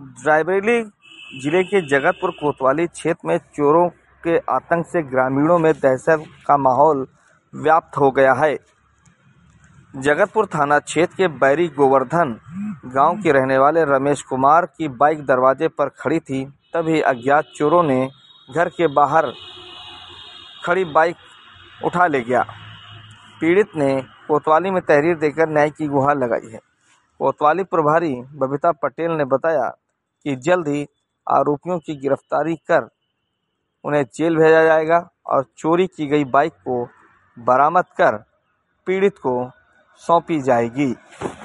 रायबरेली जिले के जगतपुर कोतवाली क्षेत्र में चोरों के आतंक से ग्रामीणों में दहशत का माहौल व्याप्त हो गया है। जगतपुर थाना क्षेत्र के बैरी गोवर्धन गांव के रहने वाले रमेश कुमार की बाइक दरवाजे पर खड़ी थी, तभी अज्ञात चोरों ने घर के बाहर खड़ी बाइक उठा ले गया। पीड़ित ने कोतवाली में तहरीर देकर न्याय की गुहार लगाई है। कोतवाली प्रभारी बबीता पटेल ने बताया कि जल्द ही आरोपियों की गिरफ्तारी कर उन्हें जेल भेजा जाएगा और चोरी की गई बाइक को बरामद कर पीड़ित को सौंपी जाएगी।